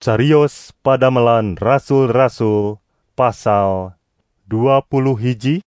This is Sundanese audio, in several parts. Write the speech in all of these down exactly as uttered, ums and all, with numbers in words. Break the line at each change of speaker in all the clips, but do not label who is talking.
Cariyos Padamelan Rasul-Rasul pasal dua puluh hiji.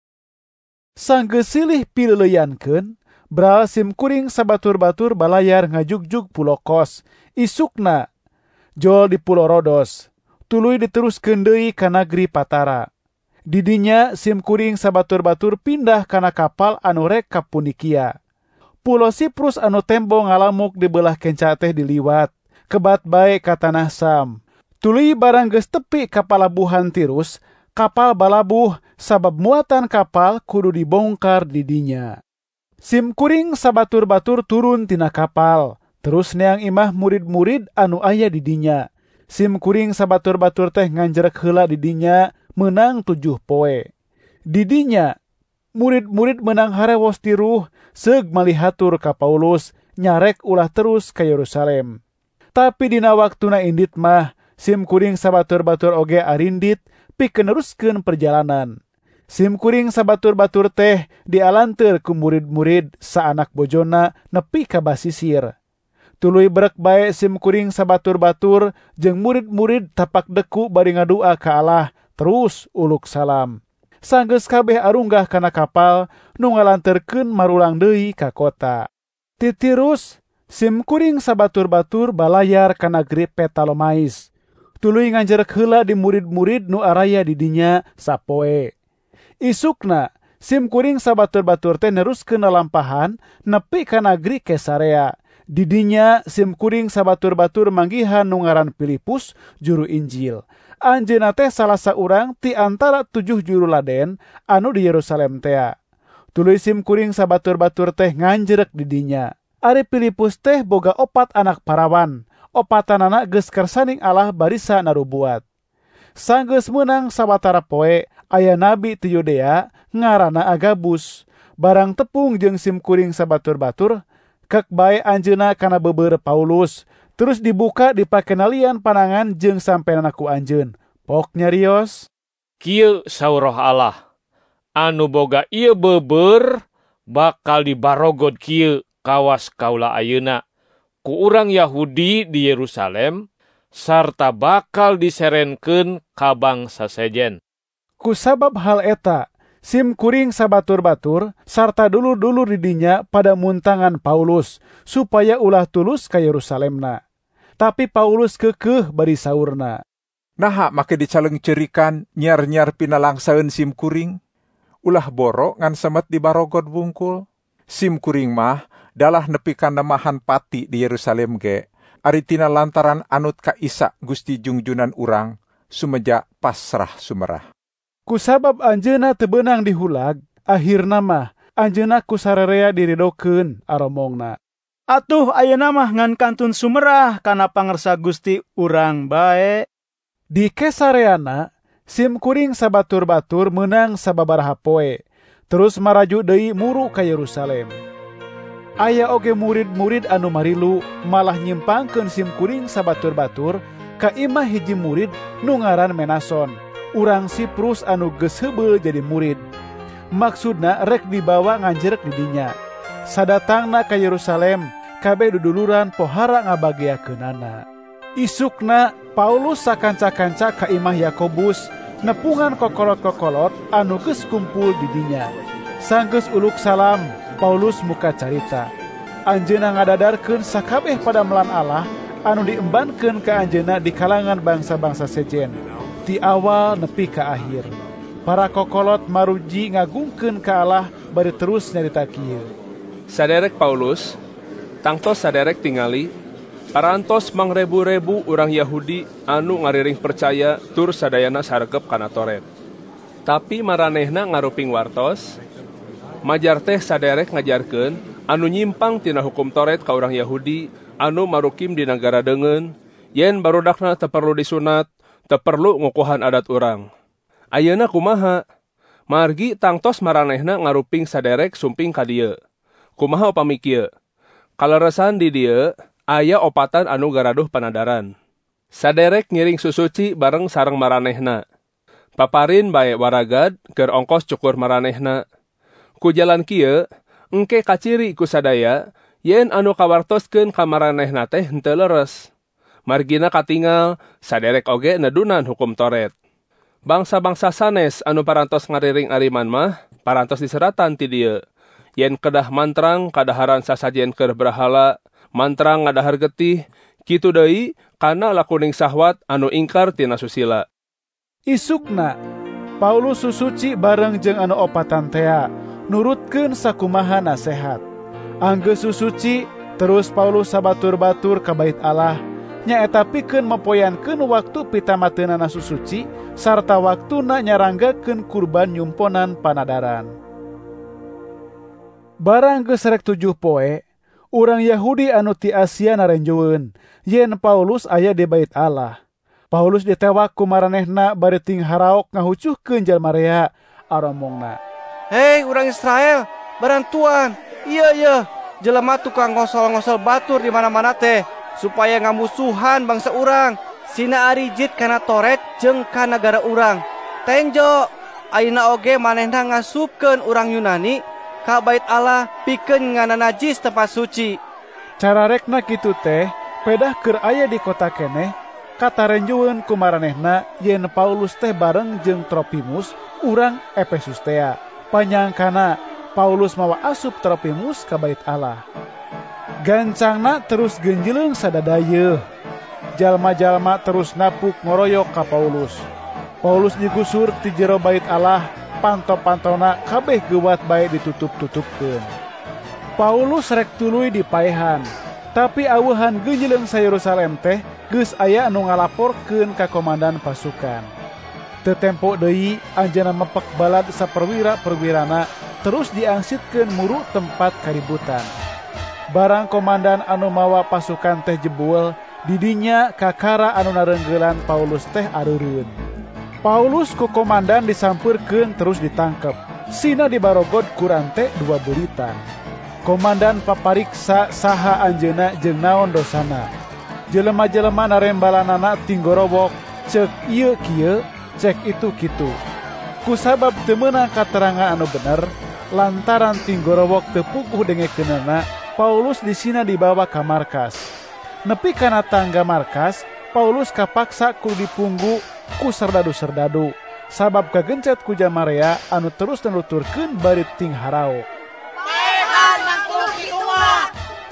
Sanggeus silih pileuleyankeun, bral sim kuring sabatur-batur balayar ngajugjug Pulo Kos. Isukna jol di Pulo Rodos, tuluy diteruskeun deui ka nagri Patara. Di dinya sim kuring sabatur-batur pindah kana kapal anu rek ka Punikia. Pulo Siprus anu tembo ngalamuk di beulah kenca teh diliwat, kebat bae ka tanah Sam. Tuluy barang geus tepi ka palabuhan Tirus, kapal balabuh sabab muatan kapal kudu dibongkar di dinya. Sim kuring sabatur-batur turun tina kapal, terus neang imah murid-murid anu aya di dinya. Sim kuring sabatur-batur teh nganjerek heula di dinya menang tujuh poe. Di dinya murid-murid menang harewos tiruh seug malihatur ka Paulus nyarek ulah terus ka Yerusalem. Tapi dina waktuna indit mah sim kuring sabatur-batur oge arindit pikeun neruskeun perjalanan. Sim kuring sabatur-batur teh dialanteur ku murid-murid saanak bojona nepi ka basisir. Tuluy berek bae sim kuring sabatur-batur jeung murid-murid tapak deku bari ngadua ka Allah terus uluk salam. Sanggeus kabeh arunggah kana kapal nu ngalanterkeun marulang deui ka kota. Ti Tirus sim kuring sabatur-batur balayar ka nagri Petalomais. Tuluy nganjerek heula di murid-murid nu araya di dinya sapoe. Isukna sim kuring sabatur-batur teh neruskeun lalampahan nepi ka nagri Kesarea. Di dinya sim kuring sabatur-batur manggihan nu ngaran Filipus juru Injil. Anjeunna teh salah saurang ti antara tujuh juru laden anu di Yerusalem tea. Tuluy sim kuring sabatur-batur teh nganjerek di dinya. Ari Filipus teh boga opat anak parawan, opatanana geus kersaning Allah barisa narubuat. Sanggeus meunang sawatara poe, aya nabi ti Yudea ngaranna Agabus. Barang tepung jeung sim kuring sabatur-batur, kek bae anjeunna kana beubeur Paulus, terus dibuka dipakenalian panangan jeung sampeanna ku anjeun. Pok nyarios.
Kieu sauroh Allah, anu boga ieu beubeur bakal dibarogod kieu kawas kaula ayeuna ku urang Yahudi di Yerusalem sarta bakal diserenkeun ka bangsa sejen.
Ku sabab hal eta, sim kuring sabatur-batur sarta dulur-dulur di dinya pada muntangan Paulus supaya ulah tulus ka Yerusalemna. Tapi Paulus keukeuh bari saurna.
Naha make dicaleng cerikan nyiar-nyiar pinalangsaeun sim kuring? Ulah boro ngan semet dibarogod bungkul. Sim kuring mah dalah nepi ka nemahan pati di Yerusalem ge, ari tina lantaran anut ka Isa Gusti jungjunan urang, sumeja pasrah sumerah.
Kusabab anjeunna teu beunang dihulag, akhirna mah anjeunna ku sararea diridokeun aromongna.
Atuh ayeuna mah ngan kantun sumerah kana pangersa Gusti urang bae.
Di Kesareana, sim kuring sabatur-batur meunang sababaraha poe, terus maraju deui muru ka Yerusalem. Aya oge murid-murid anu marilu malah nyimpangkeun sim kuring sabatur-batur ka imah hiji murid nu ngaran Menason, urang Siprus anu geus heubeul jadi murid. Maksudna rek dibawa nganjerek di dinya. Sadatangna ka Yerusalem, kabeh duduluran pohara ngabagiakeunana. Isukna Paulus sakanca-kanca ka imah Yakobus, nepungan kokolot-kokolot anu geus kumpul di dinya. Sanggeus uluk salam, Paulus muka carita. Anjeunna ngadadarkeun sakabeh padamelan Allah anu diembankeun ka anjeunna di kalangan bangsa-bangsa sejen, ti awal nepi ka akhir. Para kokolot maruji ngagungkeun ka Allah bari terus nyarita kieu.
Saderek Paulus, tangtos saderek tingali, parantos mangrebu-rebu urang Yahudi anu ngariring percaya tur sadayana saregep kana Toret. Tapi maranehna ngaruping wartos, majar teh saderek ngajarkeun anu nyimpang tina hukum Toret ka urang Yahudi anu marukim di nagara deungeun, yen barudakna teu perlu disunat, teu perlu ngukuhan adat urang. Ayeuna kumaha? Margi tangtos maranehna ngaruping saderek sumping ka dieu. Kumaha upami kieu? Kaleresan di dieu aya opatan anu garaduh panadaran. Saderek ngiring susuci bareng sareng maranehna. Paparin bae waragad keur ongkos cukur maranehna. Ku jalan kieu engke kaciri ku sadaya yen anu kawartoskeun ka maranehna teh henteu leres. Margina katingal saderek oge nedunan hukum Toret. Bangsa-bangsa sanes anu parantos ngariring ariman mah parantos diseratan ti dieu. Yen kedah mantrang kadaharan sasajen keur berhala, mantrang ngadahar getih, kitu deui kana lakuning syahwat anu ingkar tina susila.
Isukna Paulus susuci bareng jeung anu opatan tea nurutkeun sakumaha nasehat. Anggeus susuci terus Paulus sabatur-batur ka bait Allah nyaeta pikeun mempoyankeun waktu pitamateunana susuci sarta waktuna nyaranggakeun kurban nyumponan panadaran. Barang geus rek tujuh poe, urang Yahudi anu ti Asia narenjueun yen Paulus aya di bait Allah. Paulus ditewak ku maranehna bari ting haraok ngahucuhkeun jalma rea aromongna.
Hei urang Israel, barantuan. Iya iya, jelema tukang ngosol-ngosol batur di mana-mana teh supaya ngamusuhan bangsa urang. Sina ari jit kana Toret jeung ka nagara urang. Tenjo, ayeuna oge manehna ngasupkeun urang Yunani ka bait Allah pikeun ngana najis tempat suci.
Cara rekna kitu teh pedah keur aya di kota keneh katarenjueun ku maranehna yen Paulus teh bareng jeung Tropimus urang Efesus tea. Panyangkana Paulus mawa asup Tropimus ka bait Allah. Gancangna terus genjeleung sadadayeuh. Jalma-jalma terus napuk ngoroyok ka Paulus. Paulus digusur ti jero bait Allah, panto-pantona kabeh geuwat bae ditutup-tutupkeun. Paulus rek tuluy dipaehan, tapi aweuhan genjeleung sa Yerusalem teh geus aya anu ngalaporkeun ka komandan pasukan. Teu tempo deui anjeunna mepek balad saperwira-perwirana terus diangsitkeun muru tempat kaributan. Barang komandan anu mawa pasukan teh jebul, didinya kakara anu nareunggelan Paulus teh areureun. Paulus ku komandan disampeurkeun terus ditangkep. Sina dibarogod ku rante dua beulitan. Komandan papariksa saha anjeunna jeung naon dosana. Jelema-jelema narembalanana tinggorowok, ceuk ieu kieu, cek itu kitu. Kusabab teu meunang katerangan anu bener, lantaran tinggorowok teu puguh dengekeunana, Paulus disina dibawa ka markas. Nepi kana tangga markas, Paulus kapaksa kudu dipunggu ku serdadu-serdadu, sabab kagencet ku jalma rea anu terus nuturkeun bari ting haraok.
Maehan mangkul kitu mah.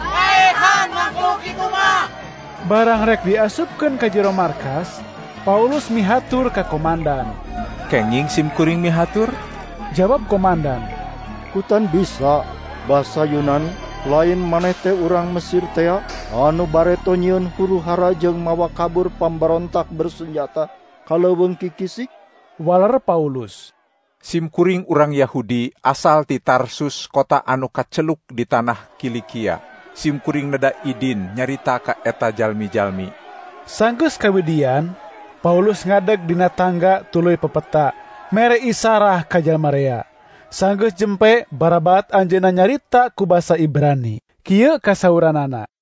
Maehan mangkul kitu mah.
Barang rek diasupkeun ka jero markas, Paulus mihatur ka komandan.
Kenging sim kuring mihatur?
Jawab komandan,
kutan bisa bahasa Yunan lain maneh teh urang Mesir teh anu bareto nyieun huru-hara jeung mawa kabur pamberontak bersenjata kaleuweung kikisik.
Waler Paulus,
sim kuring urang Yahudi asal ti Tarsus kota anu kaceluk di tanah Kilikia. Sim kuring neda idin nyarita ka eta jalmi-jalmi.
Sanggeus kawidian, Paulus ngadeg dina tangga tuluy pepeta, mere isarah ka jalma rea. Sanggeus jempe barabat anjeunna nyarita ku basa Ibrani. Kieu kasauranana.